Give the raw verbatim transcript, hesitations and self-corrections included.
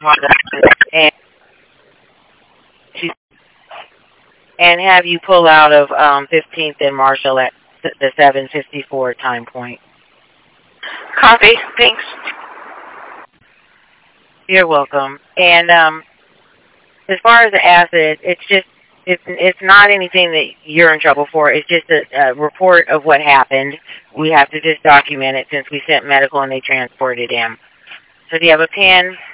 and and have you pull out of um, fifteenth and Marshall at the seven fifty-four time point. Copy. Thanks. You're welcome. And um, as far as the acid, it's just it's it's not anything that you're in trouble for. It's just a, a report of what happened. We have to just document it since we sent medical and they transported him. So do you have a pen?